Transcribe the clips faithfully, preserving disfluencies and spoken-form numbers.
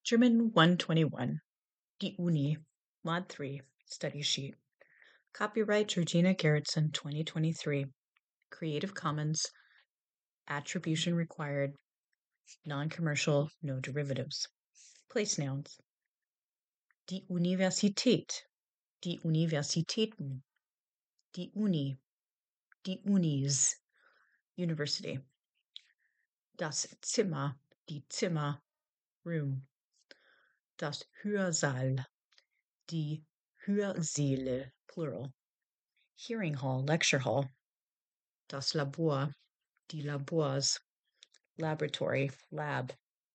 German one twenty-one, Die Uni, Mod three, Study Sheet. Copyright Georgina Gerritsen, twenty twenty-three. Creative Commons, Attribution Required, Non-Commercial, No Derivatives. Place nouns. Die Universität, die Universitäten, die Uni, die Unis, University. Das Zimmer, die Zimmer, Room. Das Hörsaal, die Hörsäle, plural. Hearing hall, lecture hall. Das Labor, die Labors, laboratory, lab.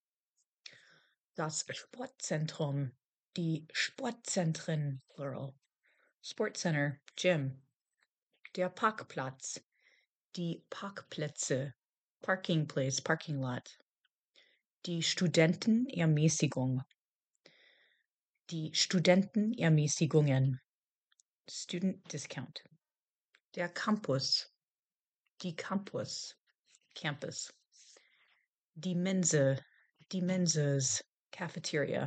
Das Sportzentrum, die Sportzentren, plural. Sports center, gym. Der Parkplatz, die Parkplätze, parking place, parking lot. Die Studentenermäßigung, die Studentenermäßigungen, student discount. Der Campus, die Campus, campus. Die Mensa, die Mensas, cafeteria.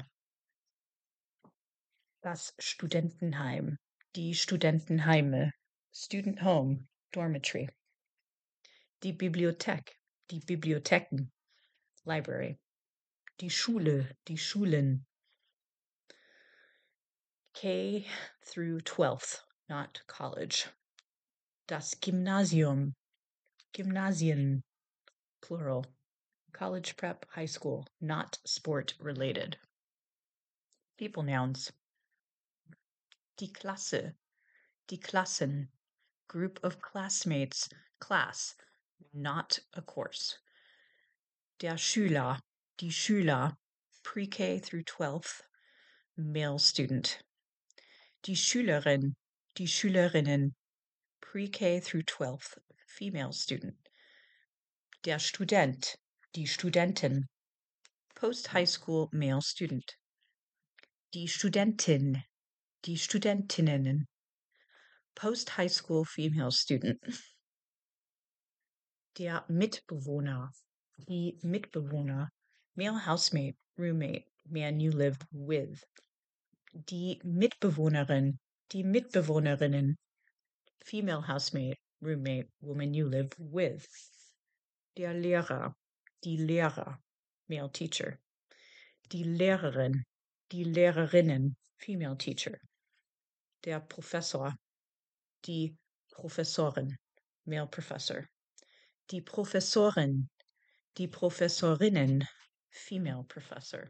Das Studentenheim, die Studentenheime, student home, dormitory. Die Bibliothek, die Bibliotheken, library. Die Schule, die Schulen. K through twelfth, not college. Das Gymnasium, Gymnasien, plural. College prep, high school, not sport related. People nouns. Die Klasse, die Klassen, group of classmates, class, not a course. Der Schüler, die Schüler, pre-K through twelfth, male student. Die Schülerin, die Schülerinnen, pre-K through twelfth, female student. Der Student, die Studentin, post-high school male student. Die Studentin, die Studentinnen, post-high school female student. Der Mitbewohner, die Mitbewohner, male housemate, roommate, man you live with. Die Mitbewohnerin, die Mitbewohnerinnen, female housemate, roommate, woman you live with. Der Lehrer, die Lehrer, male teacher. Die Lehrerin, die Lehrerinnen, female teacher. Der Professor, die Professorin, male professor. Die Professorin, die Professorinnen, female professor.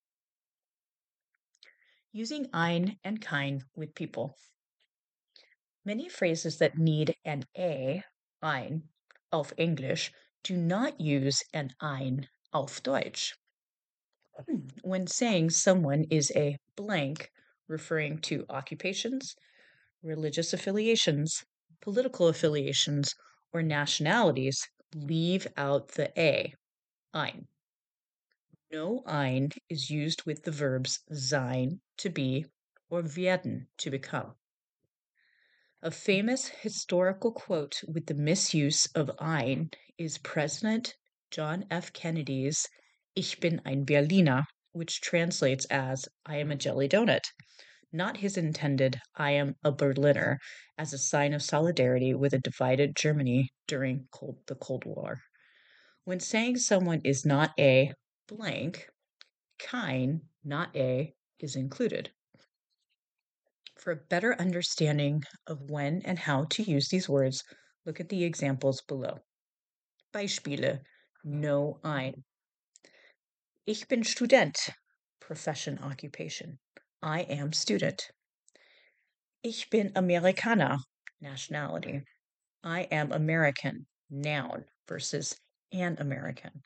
Using ein and kein with people. Many phrases that need an a, ein, auf English, do not use an ein auf Deutsch. When saying someone is a blank, referring to occupations, religious affiliations, political affiliations, or nationalities, leave out the a, ein. No ein is used with the verbs sein, to be, or werden, to become. A famous historical quote with the misuse of ein is President John F. Kennedy's Ich bin ein Berliner, which translates as I am a jelly donut, not his intended I am a Berliner as a sign of solidarity with a divided Germany during Cold, the Cold War. When saying someone is not a blank, kein, not a, is included. For a better understanding of when and how to use these words, look at the examples below. Beispiele, no ein. Ich bin Student, profession, occupation. I am student. Ich bin Amerikaner, nationality. I am American, noun, versus an American.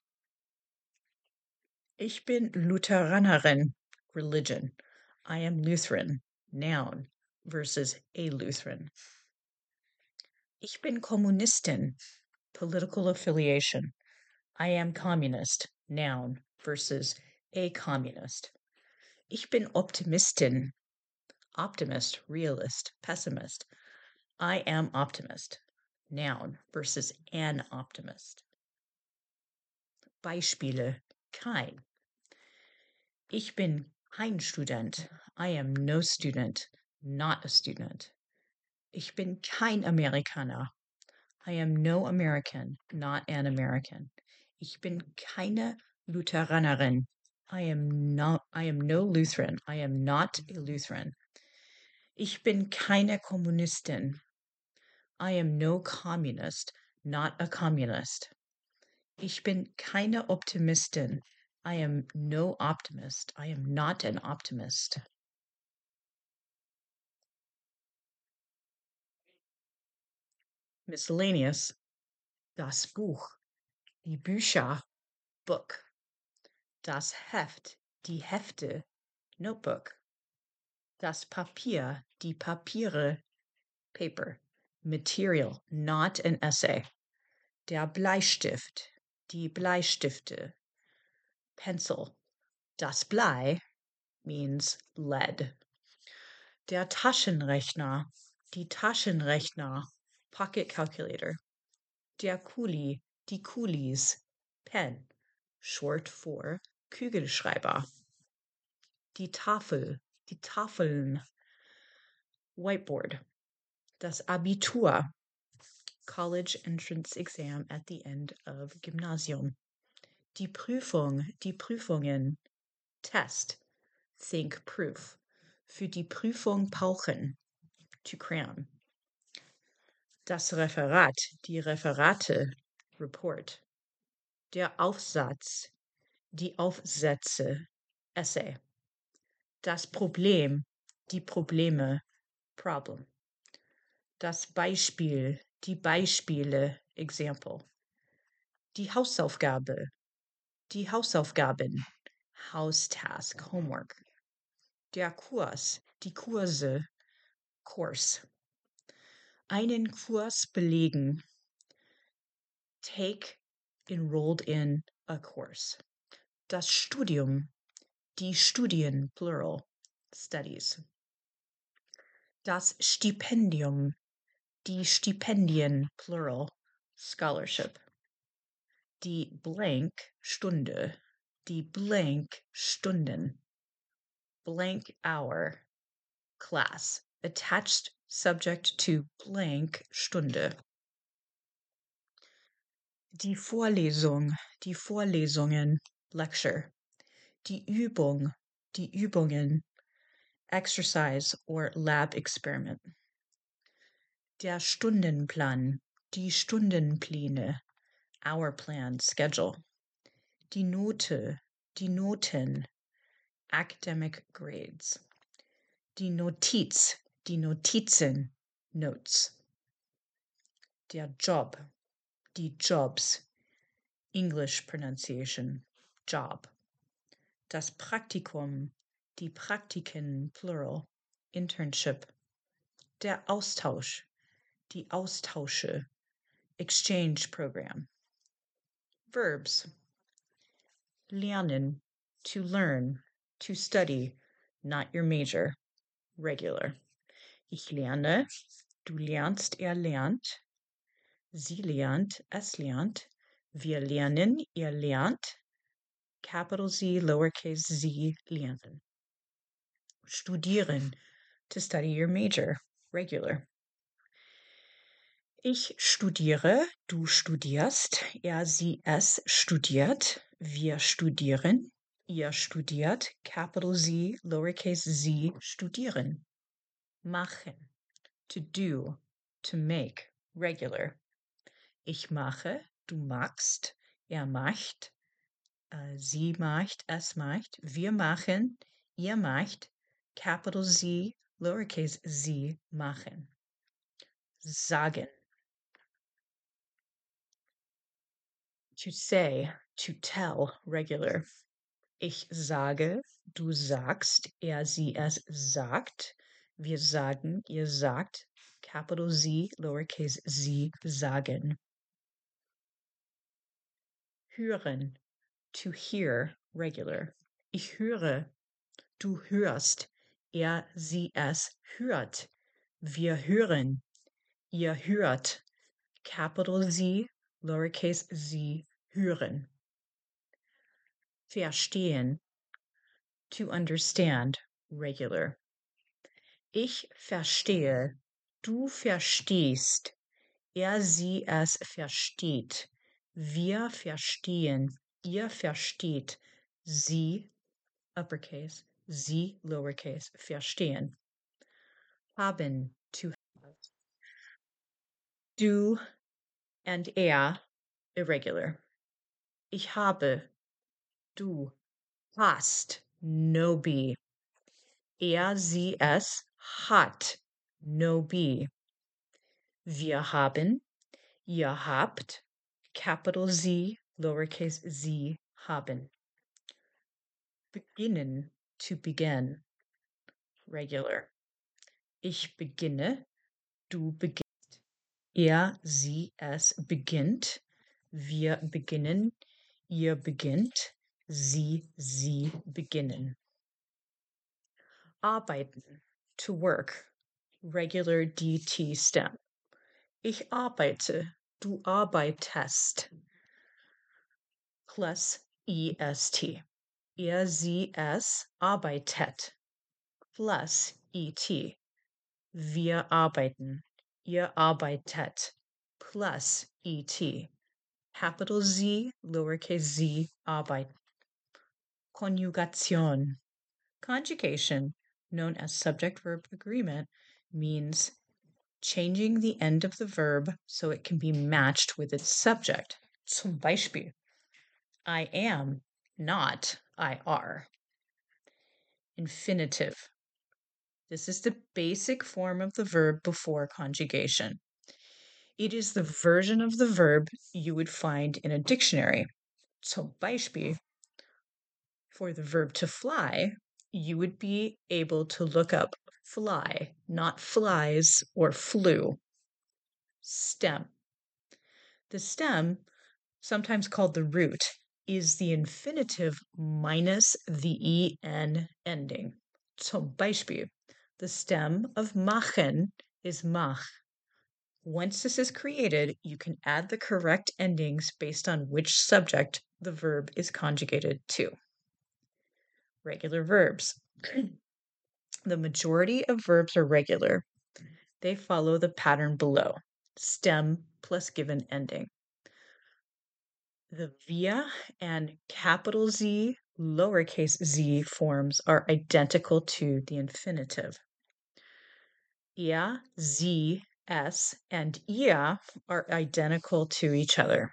Ich bin Lutheranerin, religion. I am Lutheran, noun, versus a Lutheran. Ich bin Kommunistin, political affiliation. I am communist, noun, versus a communist. Ich bin Optimistin, optimist, realist, pessimist. I am optimist, noun, versus an optimist. Beispiele, kein. Ich bin kein Student. I am no student, not a student. Ich bin kein Amerikaner. I am no American, not an American. Ich bin keine Lutheranerin. I am not I am no Lutheran. I am not a Lutheran. Ich bin keine Kommunistin. I am no communist, not a communist. Ich bin keine Optimistin. I am no optimist. I am not an optimist. Miscellaneous. Das Buch. Die Bücher. Book. Das Heft. Die Hefte. Notebook. Das Papier. Die Papiere. Paper. Material, not an essay. Der Bleistift. Die Bleistifte. Pencil. Das Blei means lead. Der Taschenrechner. Die Taschenrechner. Pocket calculator. Der Kuli. Die Kulis. Pen. Short for Kugelschreiber. Die Tafel. Die Tafeln. Whiteboard. Das Abitur. College entrance exam at the end of Gymnasium. Die Prüfung. Die Prüfungen. Test. Think proof. Für die Prüfung pauchen. To cram. Das Referat. Die Referate. Report. Der Aufsatz. Die Aufsätze. Essay. Das Problem. Die Probleme. Problem. Das Beispiel. Die Beispiele. Example. Die Hausaufgabe. Die Hausaufgaben. House task. Homework. Der Kurs. Die Kurse. Course. Einen Kurs belegen. Take. Enrolled in a course. Das Studium. Die Studien. Plural. Studies. Das Stipendium. Die Stipendien. Plural. Scholarship. Die blank Stunde. Die blank Stunden. Blank hour. Class. Attached subject to blank Stunde. Die Vorlesung. Die Vorlesungen. Lecture. Die Übung. Die Übungen. Exercise or lab experiment. Der Stundenplan. Die Stundenpläne. Hour plan. Schedule. Die Note. Die Noten. Academic grades. Die Notiz. Die Notizen. Notes. Der Job. Die Jobs. English pronunciation. Job. Das Praktikum. Die Praktiken. Plural. Internship. Der Austausch. Die Austausche. Exchange program. Verbs. Lernen. To learn. To study. Not your major. Regular. Ich lerne. Du lernst. Er lernt. Sie lernt. Es lernt. Wir lernen. Ihr lernt. Capital Z, lowercase z, lernen. Studieren. To study your major. Regular. Ich studiere. Du studierst. Er, sie, es studiert. Wir studieren. Ihr studiert. Capital Z, lowercase z, studieren. Machen. To do. To make. Regular. Ich mache. Du machst. Er macht. Uh, sie macht. Es macht. Wir machen. Ihr macht. Capital Z, lowercase z, machen. Sagen. To say. To tell. Regular. Ich sage. Du sagst. Er, sie, es sagt. Wir sagen. Ihr sagt. Capital Z, lowercase z, sagen. Hören. To hear. Regular. Ich höre. Du hörst. Er, sie, es hört. Wir hören. Ihr hört. Capital Z, lowercase z, hören. Verstehen. To understand, regular. Ich verstehe, du verstehst, er sie es versteht, wir verstehen, ihr versteht, sie, uppercase, sie, lowercase, verstehen. Haben, to have. Du and er, irregular. Ich habe, du hast, no be. Er, sie, es hat, no be. Wir haben, ihr habt, capital Z, lowercase z, haben. Beginnen, to begin, regular. Ich beginne, du beginnst. Er, sie, es beginnt. Wir beginnen, ihr beginnt. Sie, sie beginnen. Arbeiten, to work, regular D T stem. Ich arbeite, du arbeitest. Plus E S T. Er, sie, es arbeitet. Plus E T. Wir arbeiten, ihr arbeitet. Plus E T. Capital Z, lowercase z, arbeit. Conjugation. Conjugation, known as subject-verb agreement, means changing the end of the verb so it can be matched with its subject. Zum Beispiel, I am, not I are. Infinitive. This is the basic form of the verb before conjugation. It is the version of the verb you would find in a dictionary. Zum Beispiel, for the verb to fly, you would be able to look up fly, not flies or flew. Stem. The stem, sometimes called the root, is the infinitive minus the en ending. Zum Beispiel, the stem of machen is mach. Once this is created, you can add the correct endings based on which subject the verb is conjugated to. Regular verbs. The majority of verbs are regular. They follow the pattern below, stem plus given ending. The wir and capital Z, lowercase z forms are identical to the infinitive. Er, sie, es, and ihr are identical to each other.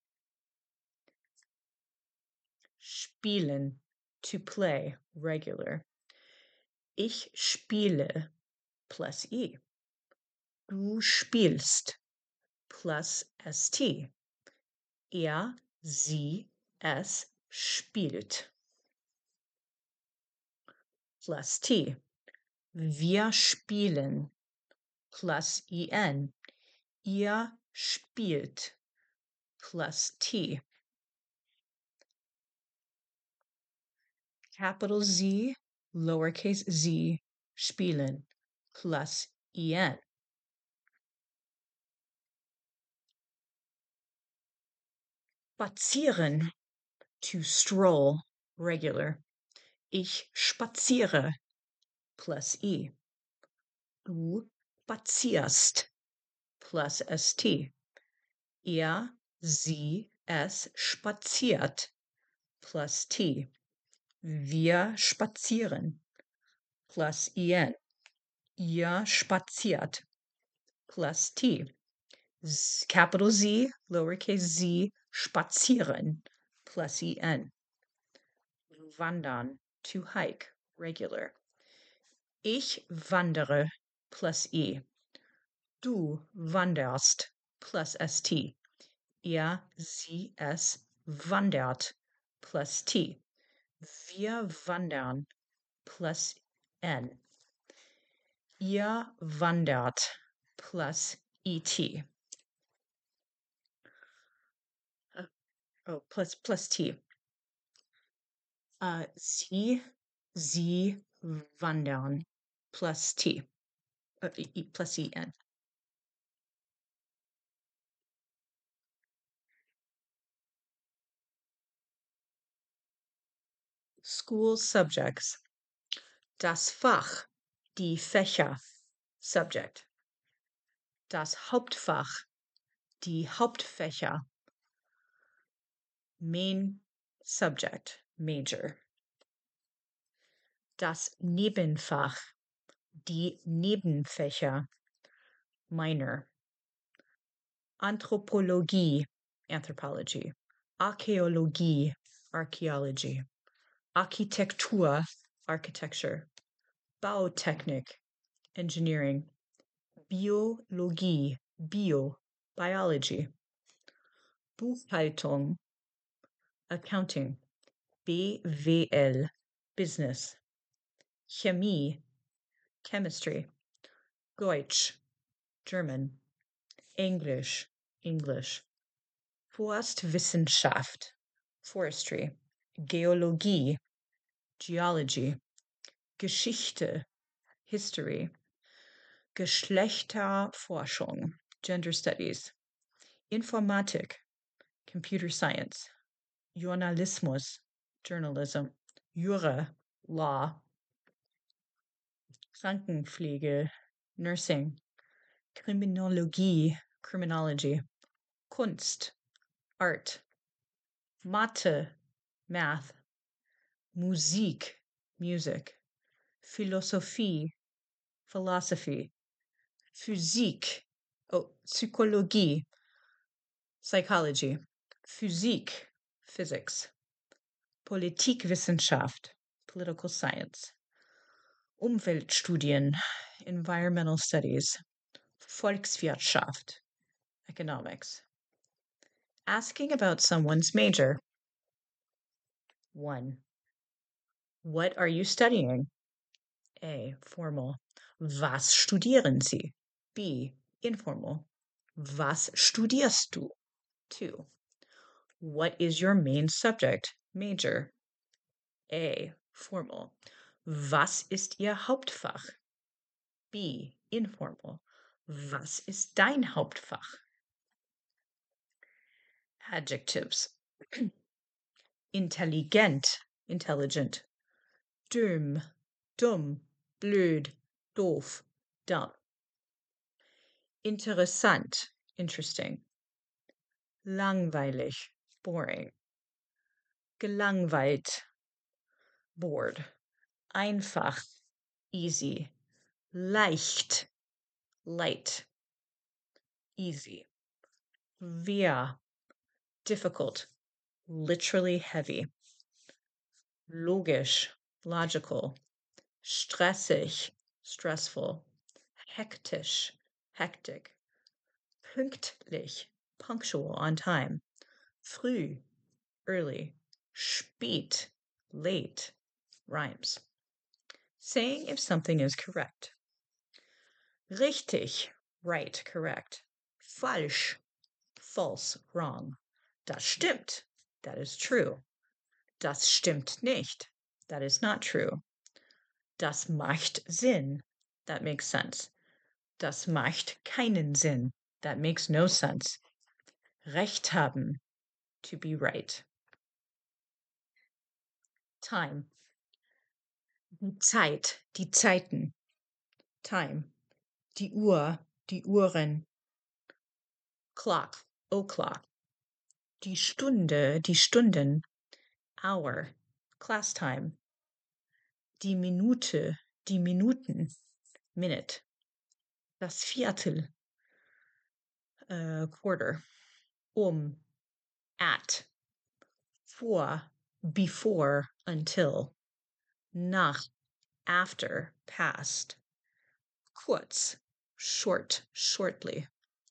Spielen, to play, regular. Ich spiele, plus i. Du spielst, plus st. Er, sie, es spielt, plus t. Wir spielen, plus en. Ihr spielt, plus t. Capital Z, lowercase z, spielen, plus en. Spazieren, to stroll, regular. Ich spaziere, plus i. Du spazierst, plus st. Er, sie, es spaziert, plus t. Wir spazieren, plus en. Ihr spaziert, plus t. Z, capital Z, lowercase z, spazieren, plus en. Wandern, to hike, regular. Ich wandere, plus i. Du wanderst, plus st. Er, sie, es wandert, plus t. Wir wandern, plus n. Ihr wandert, plus et. Uh, oh, plus plus t. Uh, sie, sie wandern, plus t. Uh, e, plus en. school subjects. Das Fach, die Fächer, subject. Das Hauptfach, die Hauptfächer. Main subject, major. Das Nebenfach, die Nebenfächer, minor. Anthropologie, anthropology. Archäologie, archaeology. Architektur, architecture. Bautechnik, engineering. Biologie, bio, biology. Buchhaltung, accounting. B W L, business. Chemie, chemistry. Deutsch, German. English, English. Forstwissenschaft, forestry. Geologie, geology. Geschichte, history. Geschlechterforschung, gender studies. Informatik, computer science. Journalismus, journalism. Jura, law. Krankenpflege, nursing. Kriminologie, criminology. Kunst, art. Mathe, math. Musik, music. Philosophie, philosophy. Physik, oh, Psychologie, psychology. Physik, physics. Politikwissenschaft, political science. Umweltstudien, environmental studies. Volkswirtschaft, economics. Asking about someone's major. one. What are you studying? A. Formal. Was studieren Sie? B. Informal. Was studierst du? two. What is your main subject? Major. A. Formal. Was ist Ihr Hauptfach? B. Informal. Was ist dein Hauptfach? Adjectives. Intelligent, intelligent. Dumm, dumm, blöd, doof, dumb. Interessant, interesting. Langweilig, boring. Gelangweilt, bored. Einfach, easy. Leicht, light, easy. Schwer, difficult, literally heavy. Logisch, logical. Stressig, stressful. Hektisch, hectic. Pünktlich, punctual, on time. Früh, early. Spät, late, rhymes. Saying if something is correct. Richtig, right, correct. Falsch, false, wrong. Das stimmt, that is true. Das stimmt nicht, that is not true. Das macht Sinn, that makes sense. Das macht keinen Sinn, that makes no sense. Recht haben, to be right. Time. Die Zeit, die Zeiten. Time. Die Uhr, die Uhren. Clock, o'clock. Die Stunde, die Stunden. Hour, class time. Die Minute, die Minuten. Minute. Das Viertel, uh, quarter. Um, at. Vor, before, until. Nach, after, past. Kurz, short, shortly.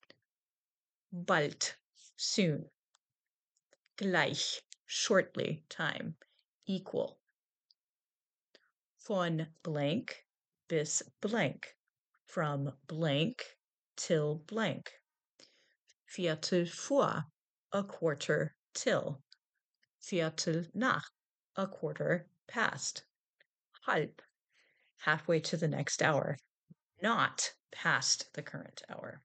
Bald, soon. Gleich, shortly, time. Equal. Von blank bis blank. From blank till blank. Viertel vor, a quarter till. Viertel nach, a quarter past. Halb, halfway to the next hour, not past the current hour.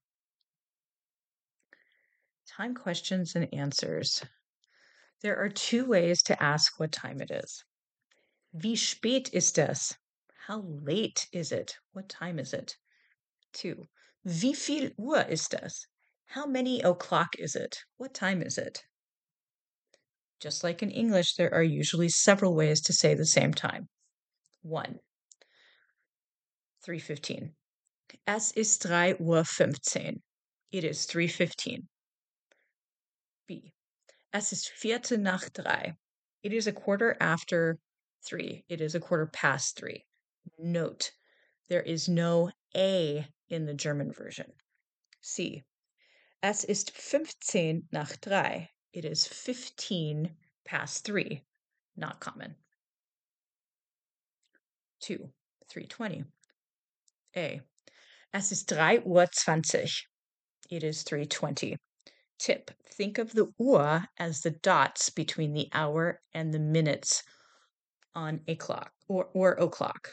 Time questions and answers. There are two ways to ask what time it is. Wie spät ist es? How late is it? What time is it? Two. Wie viel Uhr ist es? How many o'clock is it? What time is it? Just like in English, there are usually several ways to say the same time. One. three fifteen. Es ist drei Uhr fünfzehn. It is three fifteen. B. Es ist Viertel nach drei. It is a quarter after three. It is a quarter past three. Note, there is no A in the German version. C. Es ist fünfzehn nach drei. It is fifteen past three. Not common. Two. three twenty. A. Es ist drei Uhr zwanzig. It is three twenty. Tip, think of the Uhr as the dots between the hour and the minutes on a clock or, or o'clock.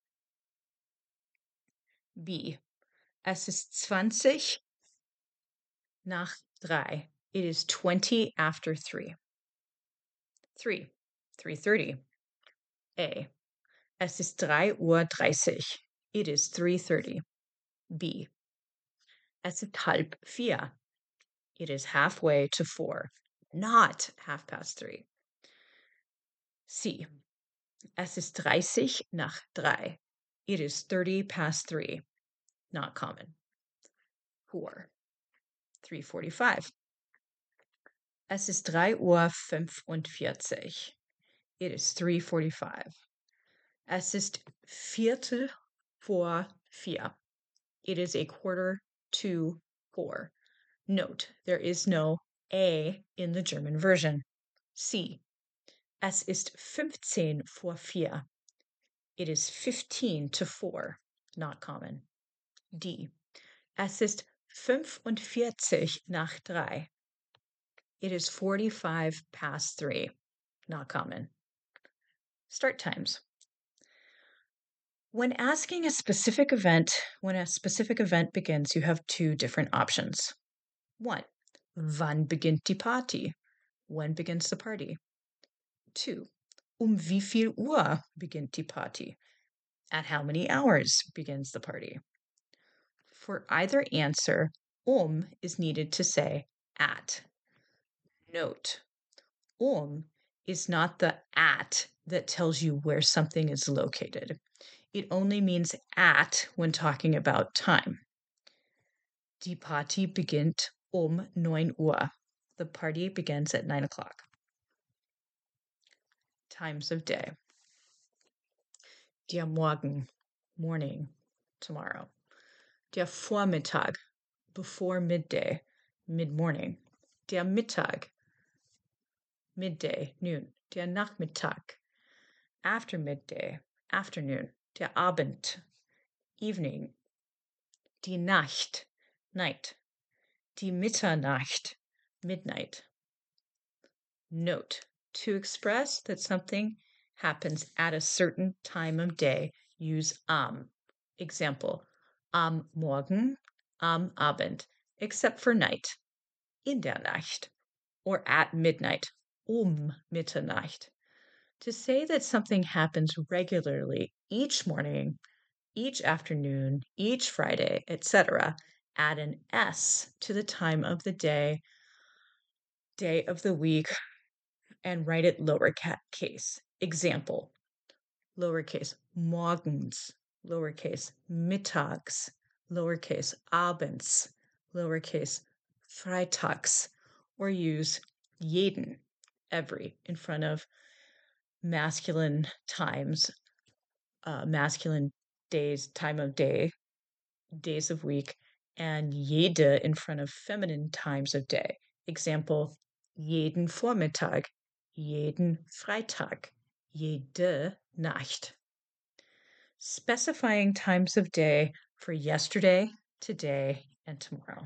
B. Es ist zwanzig nach drei. It is twenty after three. Three. three thirty. A. Es ist drei Uhr dreißig. It is three thirty. B. Es ist halb vier. It is halfway to four, not half past three. C. Es ist dreißig nach drei. It is thirty past three. Not common. Four. three forty-five. Es ist drei Uhr fünfundvierzig. It is three forty-five. Es ist Viertel vor vier. It is a quarter to four. Note, there is no A in the German version. C. Es ist fünfzehn vor vier. It is fifteen to four. Not common. D. Es ist fünfundvierzig nach drei. It is forty-five past three. Not common. Start times. When asking a specific event, when a specific event begins, you have two different options. One, wann beginnt die Party? When begins the party? Two, um wie viel Uhr beginnt die Party? At how many hours begins the party? For either answer, um is needed to say at. Note, um is not the at that tells you where something is located. It only means at when talking about time. Die Party beginnt um neun Uhr. The party begins at nine o'clock. Times of day. Der Morgen, morning, tomorrow. Der Vormittag, before midday, mid-morning. Der Mittag, midday, noon. Der Nachmittag, after midday, afternoon. Der Abend, evening. Die Nacht, night. Die Mitternacht, midnight. Note, to express that something happens at a certain time of day, use am. Example, am Morgen, am Abend, except for night, in der Nacht, or at midnight, um Mitternacht. To say that something happens regularly each morning, each afternoon, each Friday, et cetera, add an S to the time of the day, day of the week, and write it lowercase. Example, lowercase morgens, lowercase mittags, lowercase abends, lowercase freitags, or use jeden, every, in front of masculine times, uh, masculine days, time of day, days of week, and jede in front of feminine times of day. Example, jeden Vormittag, jeden Freitag, jede Nacht. Specifying times of day for yesterday, today, and tomorrow.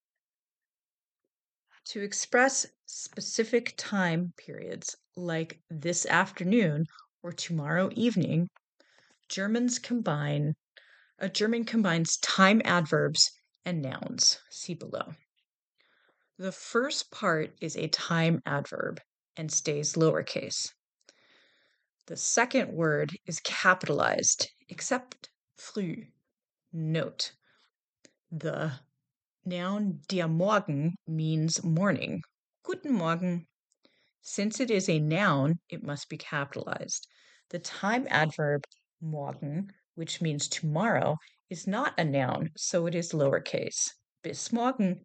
To express specific time periods like this afternoon or tomorrow evening, Germans combine a German combines time adverbs and nouns. See below. The first part is a time adverb and stays lowercase. The second word is capitalized, except früh. Note, the noun der Morgen means morning. Guten Morgen. Since it is a noun, it must be capitalized. The time adverb morgen, which means tomorrow, is not a noun, so it is lowercase. Bis morgen.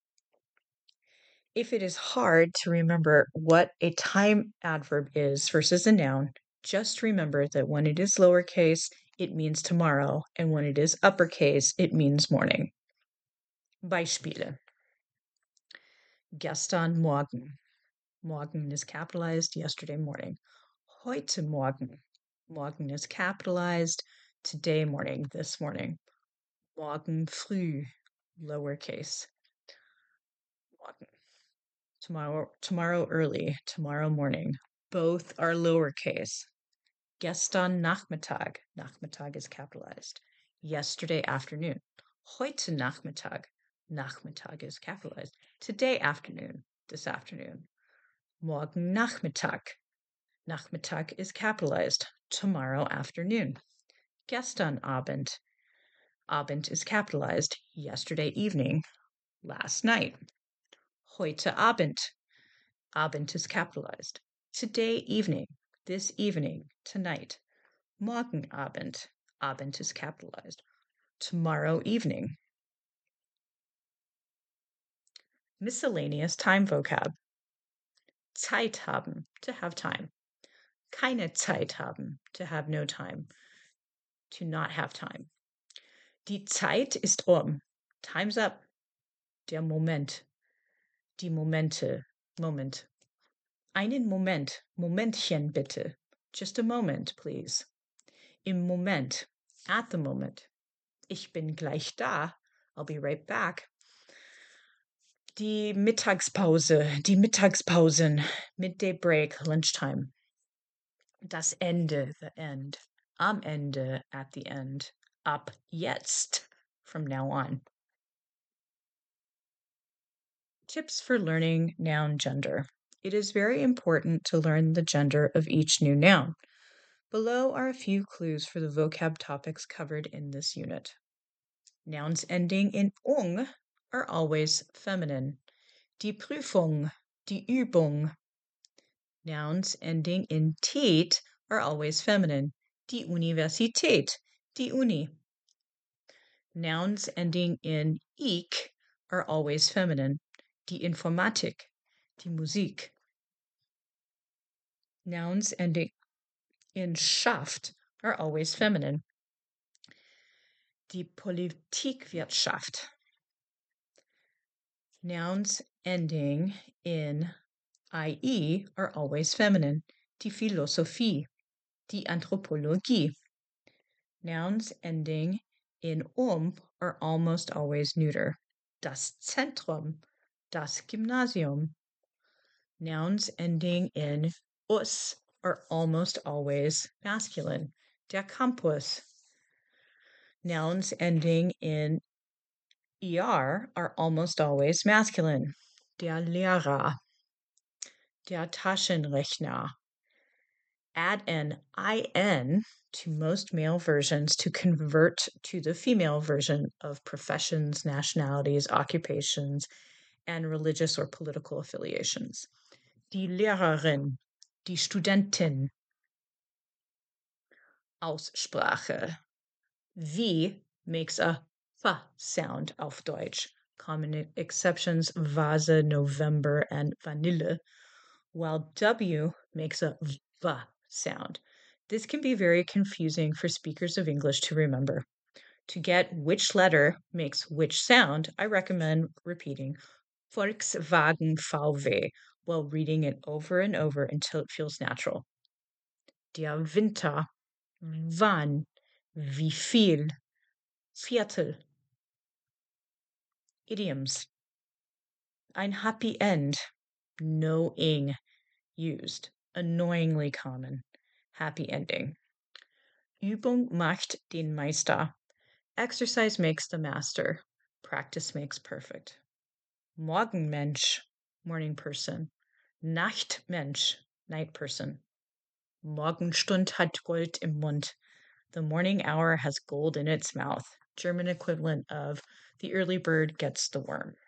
If it is hard to remember what a time adverb is versus a noun, just remember that when it is lowercase, it means tomorrow, and when it is uppercase, it means morning. Beispiele. Gestern Morgen. Morgen is capitalized, yesterday morning. Heute Morgen. Morgen is capitalized, today morning, this morning. Morgen früh, lowercase. Morgen. Tomorrow, tomorrow early, tomorrow morning. Both are lowercase. Gestern Nachmittag. Nachmittag is capitalized. Yesterday afternoon. Heute Nachmittag. Nachmittag is capitalized. Today afternoon. This afternoon. Morgen Nachmittag. Nachmittag is capitalized. Tomorrow afternoon. Gestern Abend. Abend is capitalized. Yesterday evening. Last night. Heute Abend. Abend is capitalized. Today evening. This evening. Tonight. Morgen Abend. Abend is capitalized. Tomorrow evening. Miscellaneous time vocab. Zeit haben, to have time. Keine Zeit haben, to have no time. To not have time. Die Zeit ist um. Time's up. Der Moment. Die Momente. Moment. Einen Moment. Momentchen bitte. Just a moment, please. Im Moment. At the moment. Ich bin gleich da. I'll be right back. Die Mittagspause. Die Mittagspausen. Midday break. Lunchtime. Das Ende. The end. Am Ende. At the end. Ab jetzt. From now on. Tips for learning noun gender. It is very important to learn the gender of each new noun. Below are a few clues for the vocab topics covered in this unit. Nouns ending in ung are always feminine. Die Prüfung, die Übung. Nouns ending in tet are always feminine. Die Universität, die Uni. Nouns ending in ik are always feminine. Die Informatik, die Musik. Nouns ending in schaft are always feminine. Die Politikwirtschaft. Nouns ending in ie are always feminine. Die Philosophie, die Anthropologie. Nouns ending in um are almost always neuter. Das Zentrum, das Gymnasium. Nouns ending in us are almost always masculine. Der Campus. Nouns ending in er are almost always masculine. Der Lehrer. Der Taschenrechner. Add an in to most male versions to convert to the female version of professions, nationalities, occupations, and religious or political affiliations. Die Lehrerin, die Studentin. Aussprache. V makes a f sound auf Deutsch. Common exceptions, Vase, November, and Vanille, while W makes a v sound. This can be very confusing for speakers of English to remember. To get which letter makes which sound, I recommend repeating Volkswagen V W while reading it over and over until it feels natural. Der Winter, wann, wie viel, Viertel. Idioms. Ein happy end, no ing used, annoyingly common. Happy ending. Übung macht den Meister. Exercise makes the master. Practice makes perfect. Morgenmensch, morning person. Nachtmensch, night person. Morgenstund hat Gold im Mund. The morning hour has gold in its mouth. German equivalent of the early bird gets the worm.